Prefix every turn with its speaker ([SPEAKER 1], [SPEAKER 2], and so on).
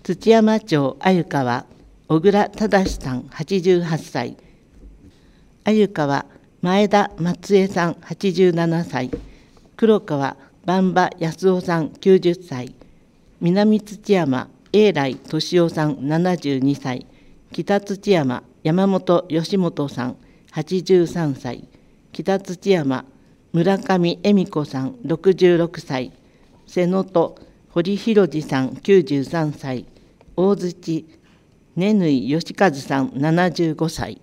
[SPEAKER 1] 土山町鮎川小倉忠さん88歳、鮎川前田松江さん87歳、黒川万場康夫さん90歳、南土山永来俊夫さん72歳、北土山山本義元さん83歳、北土山村上恵美子さん66歳、瀬能登堀弘二さん93歳、大槌根縫義和さん75歳。